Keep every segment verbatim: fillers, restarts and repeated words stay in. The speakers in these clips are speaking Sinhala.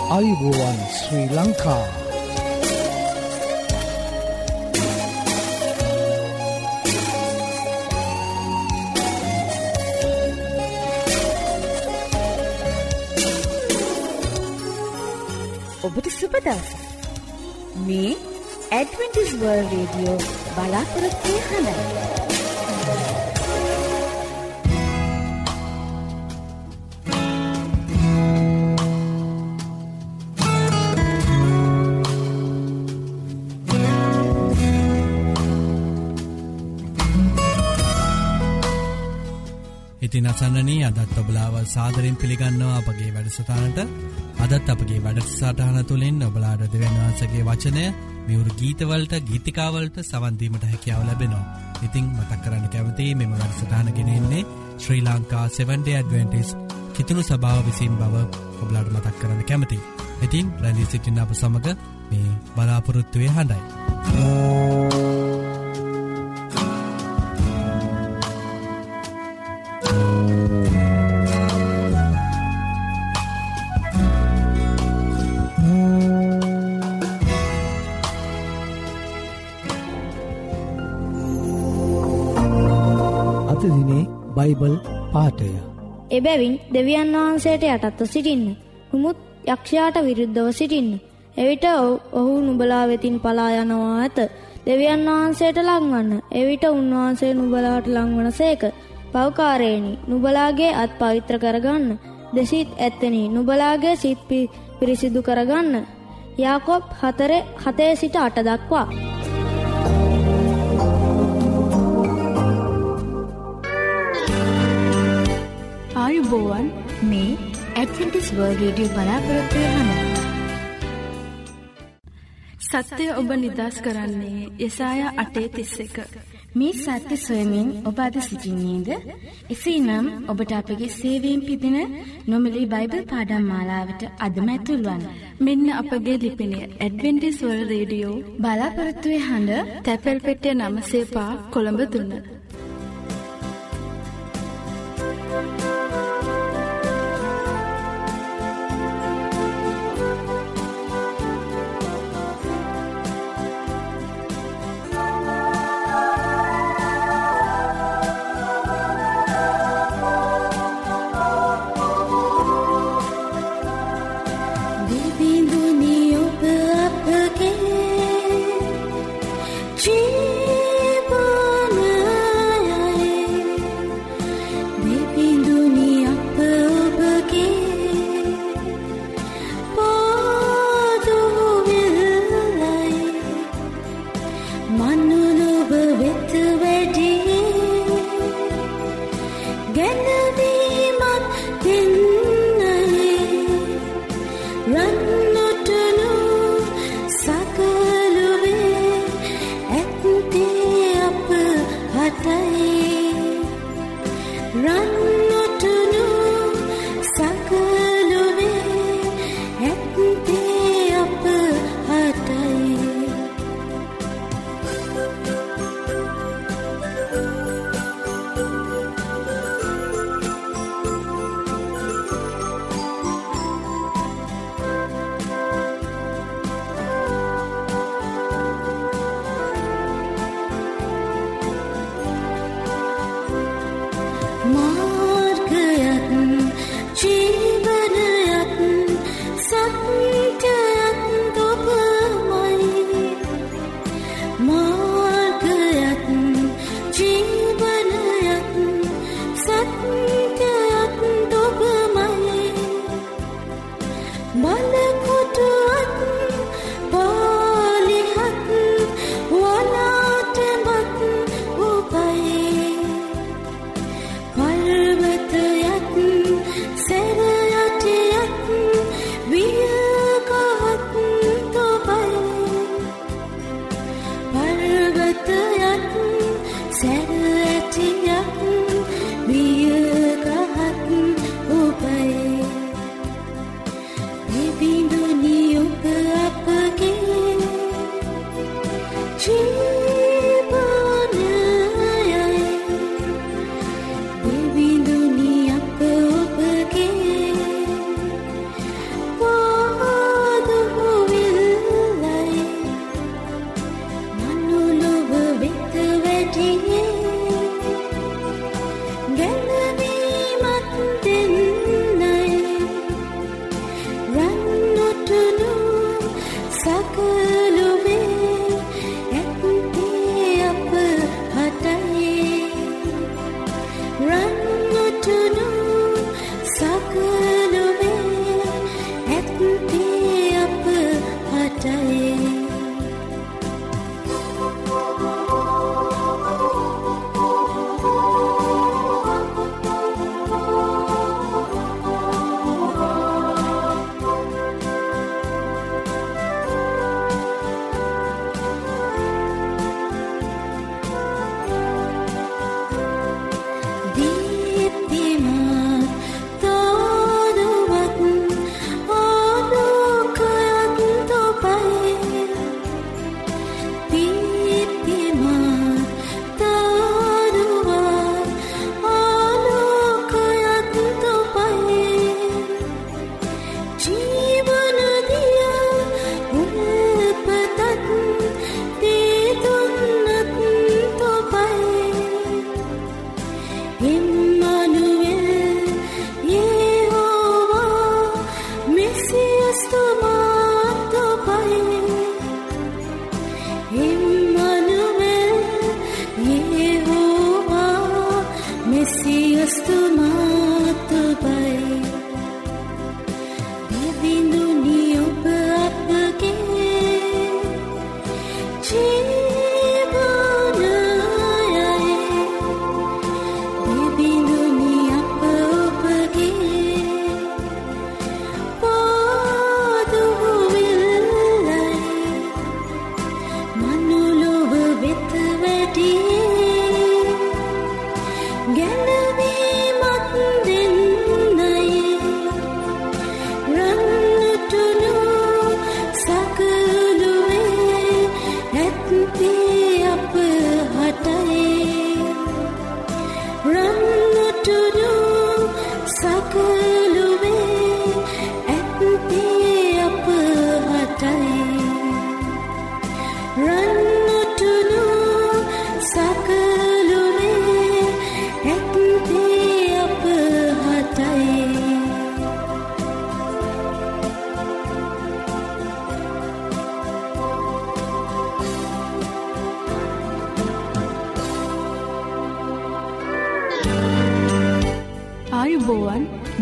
ආයුබෝවන් ශ්‍රී ලංකා. ඔබට සුබ දවසක්. මේ ඇඩ්වෙන්ටිස් වර්ල්ඩ් රේඩියෝ බලාපොරොත්තු හඬයි. ඉතින් අසන්නනී අදත් ඔබලාව සාදරයෙන් පිළිගන්නවා අපගේ වැඩසටහනට. අදත් අපගේ වැඩසටහන තුළින් ඔබලාට දෙවියන් වහන්සේගේ වචනය මියුරු ගීතවලට ගීතිකාවලට සවන් දීමට හැකියාව ලැබෙනවා. ඉතින් මතක් කරන්න කැමතියි මෙම වැඩසටහන ගෙනෙන්නේ Sri Lanka seventh day Adventist කිතුණු සභාව විසින් බව ඔබලාට මතක් කරන්න කැමතියි. ඉතින් රැඳී සිටින්න අප සමග මේ බලාපොරොත්තුවේ හඬයි. බයිබල් පාඨය. එබැවින් දෙවියන් වහන්සේට යටත්ව සිටින්න. නුමුත් යක්ෂයාට විරුද්ධව සිටින්න. එවිට ඔහු නුඹලා වෙතින් පලා යනවා ඇත. දෙවියන් වහන්සේට ලංවන්න. එවිට උන්වහන්සේ නුඹලාට ලංවන සේක. පව්කාරේනි, නුඹලාගේ අත් පවිත්‍ර කරගන්න. දෙසිත් ඇත්තනි, නුඹලාගේ සිත් පිරිසිදු කරගන්න. යාකොබ් හතරේ හතේ සිට අට දක්වා. ආයුබෝවන් මේ ඇඩ්වෙන්ටිස් වර්ල්ඩ් රේඩියෝ බලාපොරොත්තු වෙනවා. සත්‍ය ඔබ නිදහස් කරන්නේ යෙසායා අටේ තිස් එක. මේ සත්‍ය සොයමින් ඔබ අද සිටින්නේද? එසේනම් ඔබට අපගේ සේවයෙන් පිදින නොමිලේ බයිබල් පාඩම් මාලාවට අදම ඇතුල් වන්න. මෙන්න අපගේ ලිපිනය ඇඩ්වෙන්ටිස් වර්ල්ඩ් රේඩියෝ බලාපොරොත්තු හඬ තැපැල් පෙට්ටිය නම සේපා කොළඹ තුන. Jeevana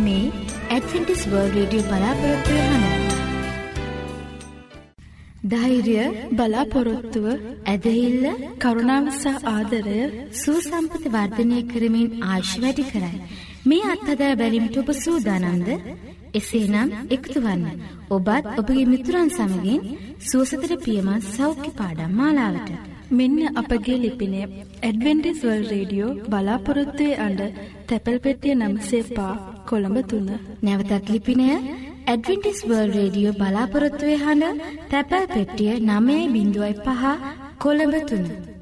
මේ ඇඩ්වෙන්ටිස් වර්ල්ඩ් රේඩියෝ බලාපොරොත්තු වෙනවා. ධෛර්ය, බලාපොරොත්තුව, ඇදහිල්ල, කරුණාව සහ ආදරය සුසම්පත වර්ධනය කරමින් ආයුෂ වැඩි කරයි. මේ අත්හදා බැලීමට ඔබ සූදානම්ද? එසේනම් එකතු වන්න. ඔබත් ඔබගේ මිතුරන් සමගින් සුවසතර පියමත් සෞඛ්‍ය පාඩම් මාලාවට. මෙන්න අපගේ ලිපිනය ඇඩ්වෙන්ටිස් වර්ල්ඩ් රේඩියෝ බලාපොරොත්තුවේ අඩ තැපැල් පෙට්ටිය නම්සේ පා කොළඹ තුන. නැවතත් ලිපිනය ඇඩ්වෙන්ටිස් වර්ල්ඩ් රේඩියෝ බලාපොරොත්තුවේ හඬ තැපැල් පෙට්ටිය නවය බිංදුවයි පහ කොළඹ තුන.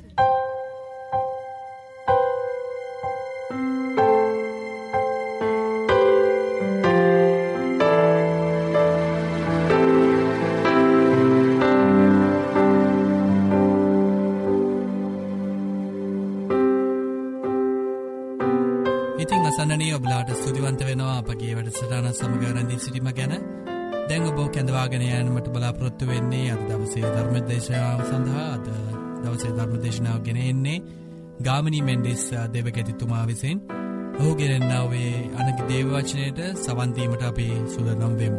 ඔබලාට ස්තුතිවන්ත වෙනවා අපගේ වැඩසටහන සමග රැඳී සිටීම ගැන. දැන් ඔබ කැඳවාගෙන යෑමට බලාපොරොත්තු වෙන්නේ අද දවසේ ධර්ම දේශනාව සඳහා. අද දවසේ ධර්ම දේශනාව ගෙන එන්නේ ගාමිණී මෙන්ඩිස් දේවකැතිතුමා විසින්. ඔහු ගෙනෙන්නා වූ අනගි දේව වචනයට සවන් දීමට අපි සූදානම් වෙමු.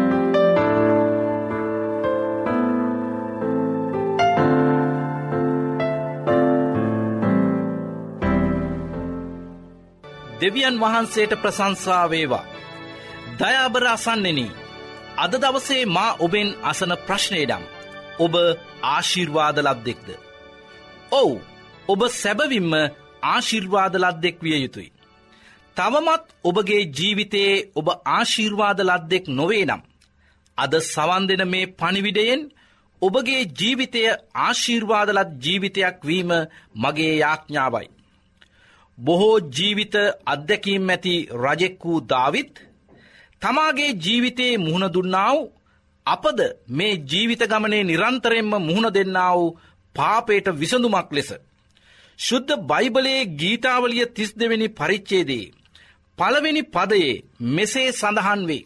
දෙවියන් වහන්සේට ප්‍රශංසා වේවා. දයාබර අසන්නෙනි, අද දවසේ මා ඔබෙන් අසන ප්‍රශ්නයඩම් ඔබ ආශිර්වාද ලද්දෙක්ද? ඔව්, ඔබ සැබවින්ම ආශිර්වාද ලද්දෙක් විය යුතුයි. තවමත් ඔබගේ ජීවිතයේ ඔබ ආශිර්වාද ලද්දෙක් නොවේ නම් අද සවන් දෙන මේ පණිවිඩයෙන් ඔබගේ ජීවිතය ආශිර්වාද ලත් ජීවිතයක් වීම මගේ යාඥාවයි. බොහෝ ජීවිත අත්දැකීම් ඇති රජෙක් වූ දාවිත් තමාගේ ජීවිතයේ මුහුණ දුන්නා වූ අපද මේ ජීවිත ගමනේ නිරන්තරයෙන්ම මුහුණ දෙන්නා වූ පාපයට විසඳුමක් ලෙස ශුද්ධ බයිබලයේ ගීතාවලිය තිස් දෙවෙනි පරිච්ඡේදයේ පළවෙනි පදයේ මෙසේ සඳහන් වේ.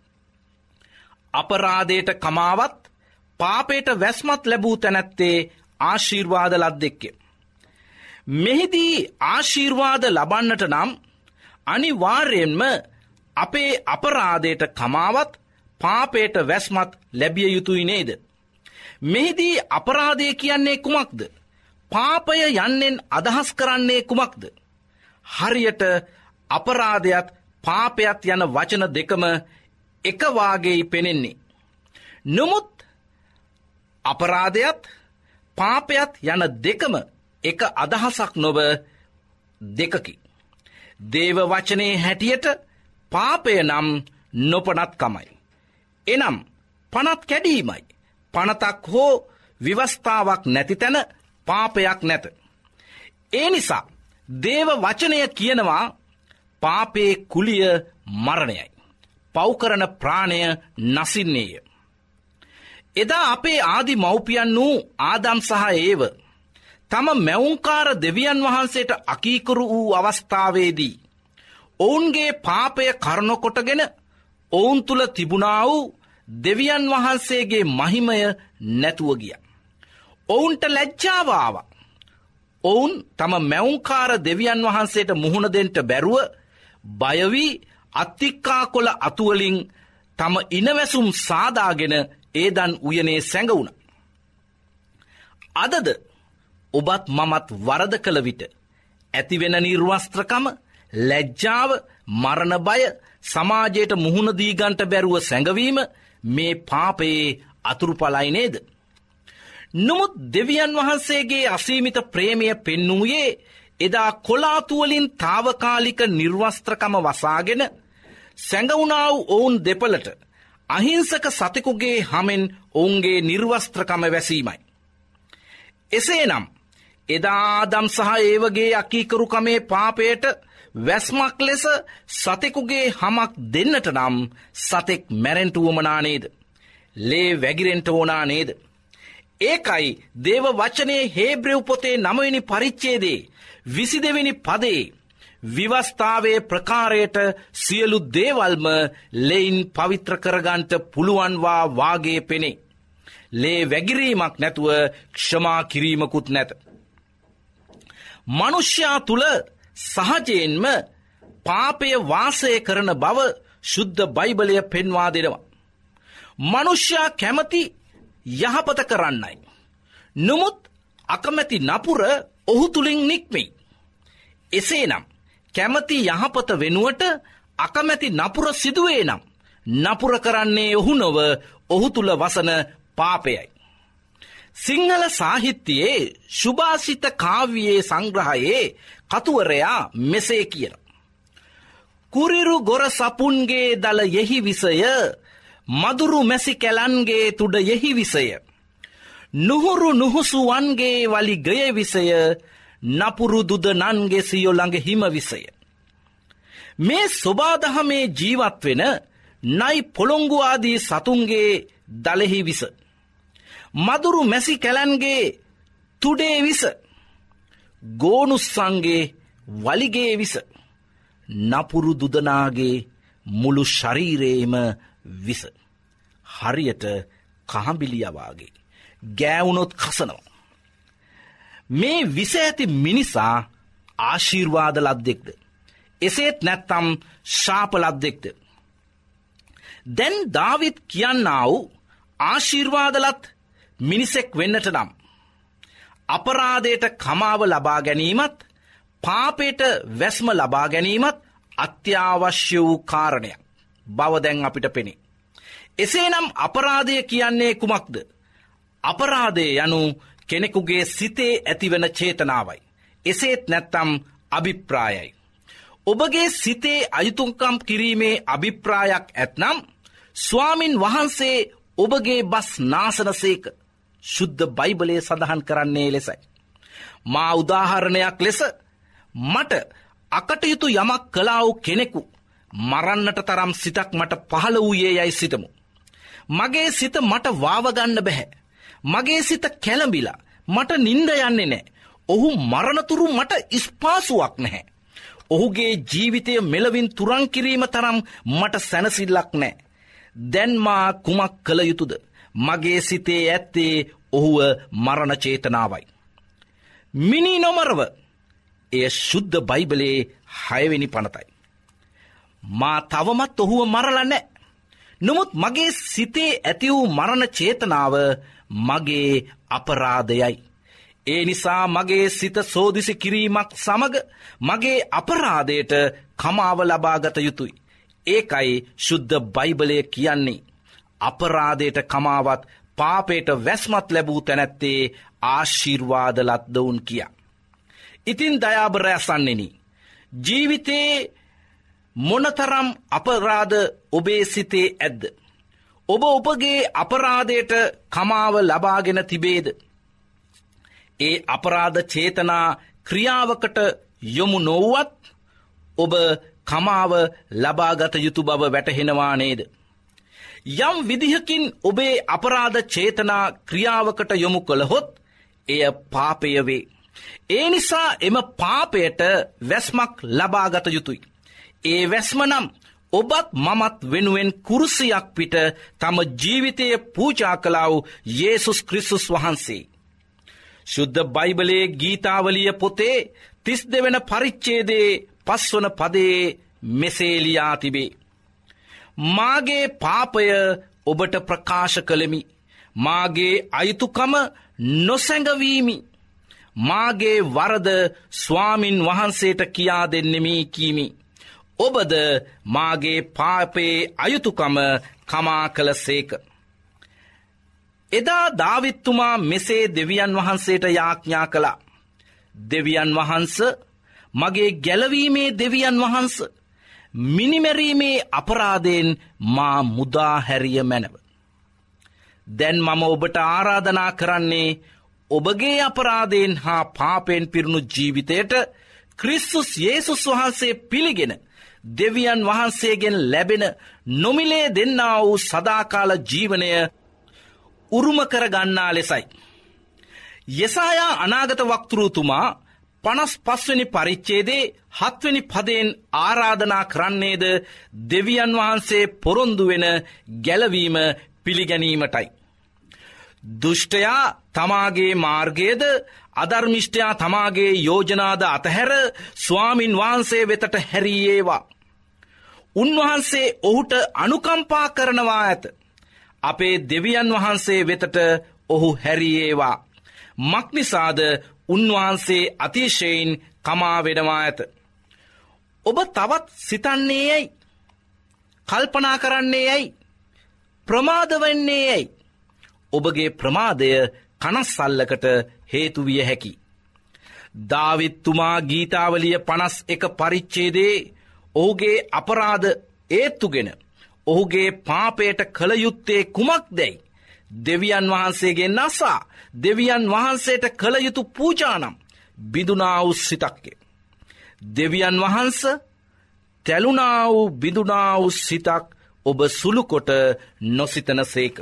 අපරාධයට කමාවත් පාපයට වැස්මත් ලැබූ තැනැත්තේ ආශිර්වාද ලද්දෙක්ය. මෙහිදී ආශිර්වාද ලබන්නට නම් අනිවාර්යෙන්ම අපේ අපරාධයට කමාවත් පාපයට වැස්මත් ලැබිය යුතුයි නේද? මෙහිදී අපරාධය කියන්නේ කුමක්ද? පාපය යන්නෙන් අදහස් කරන්නේ කුමක්ද? හරියට අපරාධයත් පාපයත් යන වචන දෙකම එක වාගේයි පෙනෙන්නේ. නමුත් අපරාධයත් පාපයත් යන දෙකම එක අදහසක් නොව දෙකකි. දේව වචනේ හැටියට පාපය නම් නොපනත්කමයි. එනම් පනත් කැඩීමයි. පනතක් හෝ විවස්ථාවක් නැති තැන පාපයක් නැත. ඒ නිසා දේව වචනය කියනවා පාපේ කුලිය මරණයයි. පව්කරන ප්‍රාණය නසින්නේය. එදා අපේ ආදි මව්පියන් වූ ආදම් සහ ඒව තම මැවුම්කාර දෙවියන් වහන්සේට අකීකරු වූ අවස්ථාවේදී ඔවුන්ගේ පාපය කරණ කොටගෙන ඔවුන් තුළ තිබුණා වූ දෙවියන් වහන්සේගේ මහිමය නැතුව ගිය. ඔවුන්ට ලැජ්ජාව ආවා. ඔවුන් තම මැවුම්කාර දෙවියන් වහන්සේට මුහුණ දෙන්නට බැරුව බය වී අත්තික්කා කොළ අතුවලින් තම ඉනවැසුම් සාදාගෙන ඒදන් උයනේ සැඟවුණා. අදද ඔබත් මමත් වරද කළ විට ඇතිවෙන නිර්වස්ත්‍රකම, ලැජ්ජාව, මරණ බය, සමාජයට මුහුණ දීගන්ට බැරුව සැඟවීම මේ පාපයේ අතුරුඵලයි නේද? නමුත් දෙවියන් වහන්සේගේ අසීමිත ප්‍රේමය පෙන්වූයේ එදා කොලාතුවලින් తాවකාලික නිර්වස්ත්‍රකම වසාගෙන සැඟවුණා වූ ඔවුන් දෙපළට අහිංසක සතෙකුගේ හමෙන් ඔවුන්ගේ නිර්වස්ත්‍රකම වැසීමයි. එසේනම් එදා ආදම් සහ ඒවගේ අකීකරුකමේ පාපයට වැස්මක් ලෙස සතෙකුගේ හමක් දෙන්නට නම් සතෙක් මැරෙන්ට වුවමනා නේද? ලේ වැගිරෙන්ට ඕනා නේද? ඒකයි දේව වචනයේ හේබ්‍රෙව් පොතේ නවවෙනි පරිච්ඡේදයේ විසි දෙවෙනි පදයේ විවස්ථාවේ ප්‍රකාරයට සියලු දේවල්ම ලෙයින් පවිත්‍ර කරගන්ට පුළුවන්වා වාගේ පෙනේ. ලේ වැගිරීමක් නැතුව ක්ෂමා කිරීමකුත් නැත. මනුෂ්‍යයා තුළ සහජයෙන්ම පාපය වාසය කරන බව ශුද්ධ බයිබලය පෙන්වා දෙනවා. මනුෂ්‍යයා කැමති යහපත කරන්නයි. නමුත් අකමැති නපුර ඔහු තුළින් නික්මෙයි. එසේනම් කැමති යහපත වෙනුවට අකමැති නපුර සිදුවේ නම් නපුර කරන්නේ ඔහු නොව ඔහු තුළ වසන පාපයයි. සිංහල සාහිත්‍යයේ සුභාසිත කාව්‍යයේ සංග්‍රහයේ කතුවරයා මෙසේ කියන. කුරිරු ගොර සපුන්ගේ දල යෙහි විසය, මදුරු මැසි කැලන්ගේ තුඩ යෙහි විසය, නුහුරු නුහුසුවන්ගේ වලි ගය විසය, නපුරු දුදනන්ගේ සියොළඟ හිම විසය. මේ සොබාදහමේ ජීවත් වෙන නයි පොළොංගු ආදී සතුන්ගේ දලෙහි විස, මදුරු මැසි කැලන්ගේ තුඩේ විස, ගෝනුස්සන්ගේ වලිගේ විස, නපුරු දුදනාගේ මුළු ශරීරේම විස. හරියට කහඹිලියවාගේ ගෑවුනොත් කසනවා. මේ විස ඇති මිනිසා ආශිර්වාද ලද්දෙක්ද? එසේත් නැත්තම් ශාප ලද්දෙක්ද? දැන් දාවිද් කියන්නා වූ ආශිර්වාදලත් මිනිසෙක් වෙන්නට නම් අපරාධයට කමාව ලබා ගැනීමත් පාපයට වැස්ම ලබා ගැනීමත් අත්‍යවශ්‍ය වූ කාරණයක් බව දැන් අපිට පෙනේ. එසේනම් අපරාධය කියන්නේ කුමක්ද? අපරාධය යනු කෙනෙකුගේ සිතේ ඇතිවන චේතනාවයි. එසේත් නැත්තම් අභිප්‍රායයි. ඔබගේ සිතේ අයුතුකම් කිරීමේ අභිප්‍රායක් ඇත්නම් ස්වාමින් වහන්සේ ඔබගේ බස් නාසනසේක. ශුද්ධ බයිබලයේ සඳහන් කරන්නේ ලෙසයි. මා උදාහරණයක් ලෙස මට අකටයුතු යමක් කළා වූ කෙනෙකු මරන්නට තරම් සිතක් මට පහළ වූයේ යයි සිතමු. මගේ සිත මට වාවගන්න බැහැ. මගේ සිත කැළඹිලා මට නින්ද යන්නේ නැහැ. ඔහු මරණතුරු මට ස්පාසුවක් නැහැ. ඔහුගේ ජීවිතය මෙලවින් තුරන් කිරීම තරම් මට සැනසෙල්ලක් නැහැ. දැන් මා කුමක් කළ යුතුද? මගේ සිතේ ඇත්තේ ඔහුව මරණ චේතනාවයි. මිනි නොමරව. එය ශුද්ධ බයිබලයේ හයවෙනි පනතයි. මා තවමත් ඔහුව මරලා නැහැ. නමුත් මගේ සිතේ ඇති වූ මරණ චේතනාව මගේ අපරාධයයි. ඒ නිසා මගේ සිත සෝදිසි කිරීමක් සමග මගේ අපරාධයට කමාව ලබාගත යුතුයි. ඒකයි ශුද්ධ බයිබලය කියන්නේ. අපරාධයට කමාවත් පාපයට වැස්මත් ලැබූ තැනැත්තේ ආශිර්වාද ලද්දවුන් කියා. ඉතින් දයාබර ඇසන්නෙනි, ජීවිතේ මොනතරම් අපරාධ ඔබේ සිතේ ඇද්ද? ඔබ ඔබගේ අපරාධයට කමාව ලබාගෙන තිබේද? ඒ අපරාධ චේතනා ක්‍රියාවකට යොමු නොවුවත් ඔබ කමාව ලබාගත යුතු බව වැටහෙනවා නේද? යම් විදිහකින් ඔබේ අපරාධ චේතනා ක්‍රියාවකට යොමු කළහොත් එය පාපය වේ. ඒ නිසා එම පාපයට වැස්මක් ලබාගත යුතුයි. ඒ වැස්ම නම් ඔබත් මමත් වෙනුවෙන් කුරුසියක් පිට තම ජීවිතය පූජා කළා වූ යේසුස් ක්‍රිස්තුස් වහන්සේ. ශුද්ධ බයිබලයේ ගීතාවලිය පොතේ තිස් දෙවන පරිච්ඡේදයේ පස්වන පදයේ මෙසේ ලියා තිබේ. මාගේ පාපය ඔබට ප්‍රකාශ කළෙමි. මාගේ අයුතුකම නොසැඟවීමි. මාගේ වරද ස්වාමින් වහන්සේට කියා දෙන්නෙමි කීමි. ඔබද මාගේ පාපයේ අයුතුකම කමා කළසේක. එදා දාවිත්තුමා මෙසේ දෙවියන් වහන්සේට යාඥා කළා. දෙවියන් වහන්ස, මගේ ගැලවීමේ දෙවියන් වහන්ස, මිනිමැරීමේ අපරාධයෙන් මා මුදා හැරිය මැනව. දැන් මම ඔබට ආරාධනා කරන්නේ ඔබගේ අපරාධයෙන් හා පාපයෙන් පිරුණු ජීවිතයට ක්‍රිස්තුස් යේසුස් වහන්සේ පිළිගෙන දෙවියන් වහන්සේගෙන් ලැබෙන නොමිලේ දෙන්නා වූ සදාකාල ජීවනය උරුම කරගන්නා ලෙසයි. යෙසායා අනාගත වක්තෘතුමා පනස් පස්වෙනි පරිච්ඡේදයේ හත්වෙනි පදයෙන් ආරාධනා කරන්නේද දෙවියන් වහන්සේ පොරොන්දු වෙන ගැලවීම පිළිගැනීමටයි. දුෂ්ටයා තමාගේ මාර්ගයේද අධර්මිෂ්ඨයා තමාගේ යෝජනාද අතහැර ස්වාමින් වහන්සේ වෙතට හැරියේවා. උන්වහන්සේ ඔහුට අනුකම්පා කරනවා ඇත. අපේ දෙවියන් වහන්සේ වෙතට ඔහු හැරියේවා. මක්නිසාද උන්වහන්සේ අතිශයින් කමා වෙනවා ඇත. ඔබ තවත් සිතන්නේ ඇයි? කල්පනා කරන්නේ ඇයි? ප්‍රමාද වෙන්නේ ඇයි? ඔබගේ ප්‍රමාදය කනස්සල්ලකට හේතු විය හැකි. දාවිත්තුමා ගීතාවලිය පනස් එක පරිච්ඡේදයේ ඔහුගේ අපරාධ ඒත්තුගෙන ඔහුගේ පාපයට කළ යුත්තේ කුමක්දැයි දෙවියන් වහන්සේගේ නසා දෙවියන් වහන්සේට කළ යුතු පූජානම් බිඳුනා වූ සිතක්ය. දෙවියන් වහන්ස තැලුනා වූ බිඳුනා වූ සිතක් ඔබ සුළුකොට නොසිතන සේක.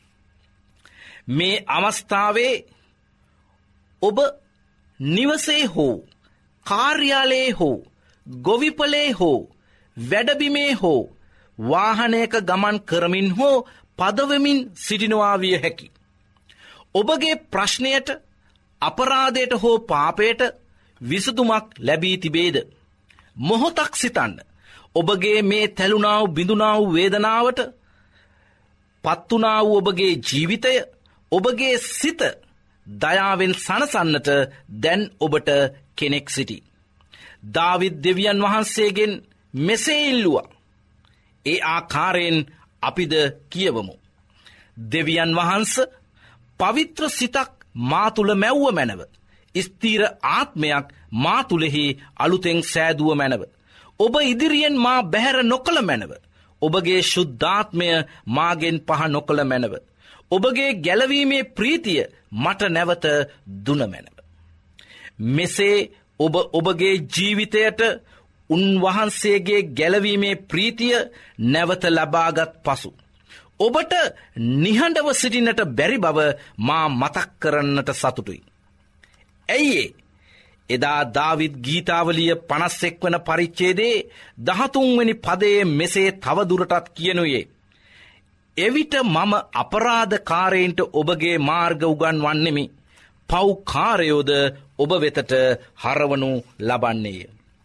මේ අවස්ථාවේ ඔබ නිවසේ හෝ කාර්යාලයේ හෝ ගොවිපලේ හෝ වැඩබිමේ හෝ වාහනයක ගමන් කරමින් හෝ පදවමින් සිටිනවා විය හැකි. ඔබගේ ප්‍රශ්නයට අපරාධයට හෝ පාපයට විසඳුමක් ලැබී තිබේද? මොහොතක් සිතන්න. ඔබගේ මේ තැලුනා වූ බිඳුනා වූ වේදනාවට පත්තුනා වූ ඔබගේ ජීවිතය ඔබගේ සිත දයාවෙන් සනසන්නට දැන් ඔබට කෙනෙක් සිටි. දාවිද් දෙවියන් වහන්සේගෙන් මෙසේ ඉල්ලුවා. ඒ ආකාරයෙන් අපිද කියවමු. දෙවියන් වහන්ස පවිත්‍ර සිතක් මා තුළ මැව්ව මැනව. ස්ථීර ආත්මයක් මා තුළෙහි අලුතෙන් සෑදුව මැනව. ඔබ ඉදිරියෙන් මා බැහැර නොකළ මැනව. ඔබගේ ශුද්ධාත්මය මාගෙන් පහ නොකළ මැනව. ඔබගේ ගැලවීමේ ප්‍රීතිය මට නැවත දුන මැනව. මෙසේ ඔබ ඔබගේ ජීවිතයට උන්වහන්සේගේ ගැලවීමේ ප්‍රීතිය නැවත ලබාගත් පසු ඔබට නිහඬව සිටින්නට බැරි බව මා මතක් කරන්නට සතුටුයි. ඇයි ඒ? එදා දාවිද් ගීතාවලිය පනස් එක් වන පරිච්ඡේදයේ දහතුන් වෙනි පදයේ මෙසේ තවදුරටත් කියනුයේ. එවිට මම අපරාධකාරයින්ට ඔබගේ මාර්ග උගන්වන්නෙමි. පව්කාරයෝද ඔබ වෙතට හරවනු ලබන්නේය.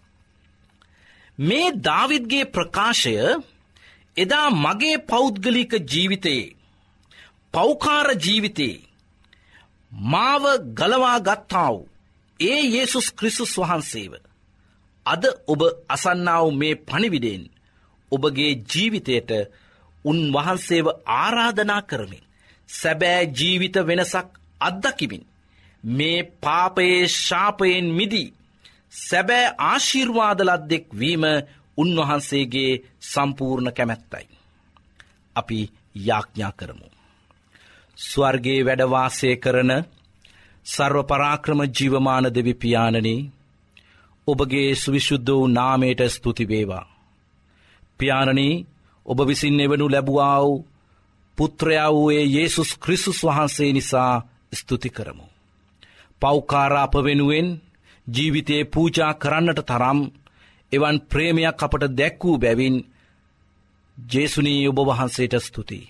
මේ දාවිද්ගේ ප්‍රකාශය එදා මගේ පෞද්ගලික ජීවිතයේ පෞකාර ජීවිතයේ මාව ගලවා ගත්තා වූ ඒ යේසුස් ක්‍රිස්තුස් වහන්සේව අද ඔබ අසන්නා වූ මේ පණිවිඩයෙන් ඔබගේ ජීවිතයට උන්වහන්සේව ආරාධනා කරමින් සැබෑ ජීවිත වෙනසක් අත්දකිමින් මේ පාපයේ ශාපයෙන් මිදී සැබෑ ආශිර්වාද ලද්දෙක් වීම උන්වහන්සේගේ සම්පූර්ණ කැමැත්තයි. අපි යාඥා කරමු. ස්වර්ගයේ වැඩ වාසය කරන සර්ව පරාක්‍රම ජීවමාන දෙවි පියාණනි, ඔබගේ සුවිශුද්ධ වූ නාමයට ස්තුති වේවා. පියාණනි, ඔබ විසින් එවනු ලැබුවා වූ පුත්‍රයා වූ යේසුස් ක්‍රිස්තුස් වහන්සේ නිසා ස්තුති කරමු. පෞකාර අප වෙනුවෙන් ජීවිතේ පූජා කරන්නට තරම් එවන් ප්‍රේමයක් අපට දැක් වූ බැවින් ජේසුනී ඔබ වහන්සේට ස්තුතියි.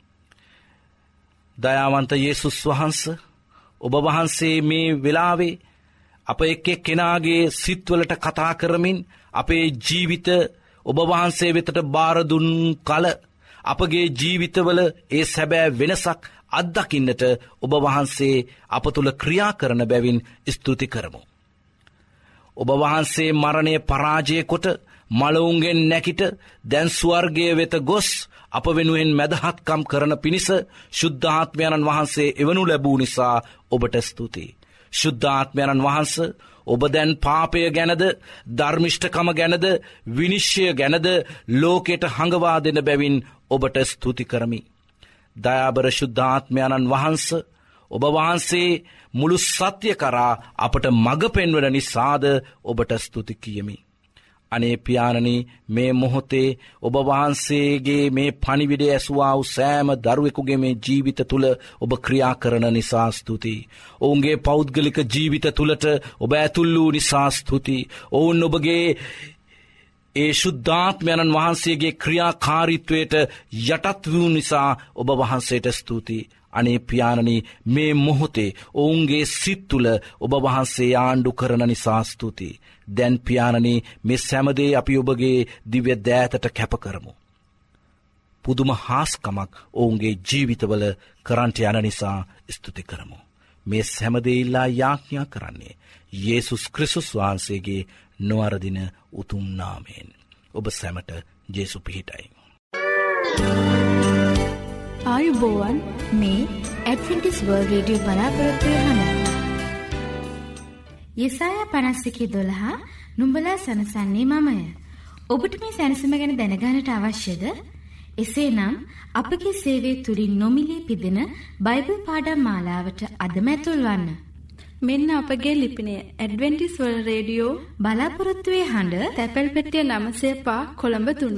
දයාවන්ත යේසුස් වහන්ස, ඔබ වහන්සේ මේ වෙලාවේ අප එක් එක් කෙනාගේ සිත්වලට කතා කරමින් අපේ ජීවිත ඔබ වහන්සේ වෙතට බාර දුන් කල අපගේ ජීවිතවල ඒ සැබෑ වෙනසක් අත්දකින්නට ඔබ වහන්සේ අප තුළ ක්‍රියා කරන බැවින් ස්තුති කරමු. ඔබ වහන්සේ මරණය පරාජය කොට මළවුන්ගෙන් නැකිට දැන් ස්වර්ගය වෙත ගොස් අප වෙනුවෙන් මැදහත්කම් කරන පිණිස ශුද්ධාත්මයණන් වහන්සේ එවනු ලැබූ නිසා ඔබට ස්තුතියි. ශුද්ධාත්මයණන් වහන්ස, ඔබ දැන් පාපය ගැනද ධර්මිෂ්ඨකම ගැනද විනිශ්චය ගැනද ලෝකයට හඟවා දෙන බැවින් ඔබට ස්තුති කරමි. දයාබර ශුද්ධාත්මයණන් වහන්ස, ඔබ වහන්සේ මුළු සත්‍ය කරා අපට මඟ පෙන්වන නිසාද ඔබට ස්තුති කියමි. අනේ පියාණනි, මේ මොහොතේ ඔබ වහන්සේගේ මේ පණිවිඩය ඇසුවා වූ සෑම දරුවෙකුගේ මේ ජීවිත තුළ ඔබ ක්‍රියා කරන නිසා ස්තුතියි. ඔවුන්ගේ පෞද්ගලික ජීවිත තුළට ඔබ ඇතුල් වූ නිසා ස්තුතියි. ඔවුන් ඔබගේ ඒ ශුද්ධාත්මයණන් වහන්සේගේ ක්‍රියාකාරීත්වයට යටත් වූ නිසා ඔබ වහන්සේට ස්තුතියි. අනේ පියාණනි මේ මොහොතේ ඔවුන්ගේ සිත් තුළ ඔබ වහන්සේ ආණ්ඩු කරන නිසා ස්තුතියි. දැන් පියාණනි මේ සෑමදේ අපි ඔබගේ දිව්‍ය දෑතට කැප කරමු. පුදුම හාස්කමක් ඔවුන්ගේ ජීවිතවල කරන්ට යන නිසා ස්තුති කරමු. මේ සෑමදේ ඉල්ලා යාඥා කරන්නේ යේසුස් ක්‍රිස්තුස් වහන්සේගේ නොවරදින උතුම් නාමයෙන්. ඔබ සැමට ජේසු පිහිටයි. ආයුබෝවන් මේ ඇඩ්වෙන්ටිස් වර්ල්ඩ් රේඩියෝ බලාපොරොත්තු වෙන යෙසායා පනස් එකේ දොළහ නුඹලා සනසන්නේ මමය. ඔබට මේ සැනසීම ගැන දැනගන්නට අවශ්‍යද? එසේනම් අපගේ සේවය තුලින් නොමිලේ පිදෙන බයිබල් පාඩම් මාලාවට අදම ඇතුල් වන්න. මෙන්න අපගේ ලිපිනය ඇඩ්වෙන්ටිස් වර්ල්ඩ් රේඩියෝ බලාපොරොත්තු වෙන හඬ තැපැල් පෙට්ටිය නවය පහ කොළඹ තුන.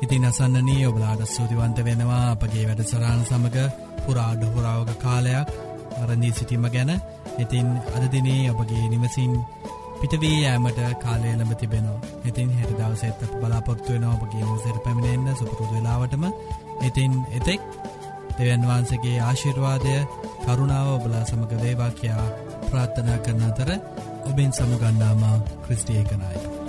ඉතින් අසන්නනී ඔබලාට ස්තුතිවන්ත වෙනවා අපගේ වැඩසටහන සමග පුරාඩ පුරාවක කාලයක් රැඳී සිටීම ගැන. ඉතින් අද දිනේ ඔබගේ නිවසින් පිටවී යෑමට කාලය ලැබ තිබෙනවා. ඉතින් හෙට දවසේත් අප බලාපොරොත්තු වෙනවා ඔබගේ නිවසට පැමිණෙන්න සුපුරුදු වෙලාවටම. ඉතින් එතෙක් දෙවියන් වහන්සේගේ ආශිර්වාදය කරුණාව ඔබලා සමග වේවා කියා ප්‍රාර්ථනා කරන අතර ඔබෙන් සමුගන්නාම ක්‍රිස්ටි ඒකනායක.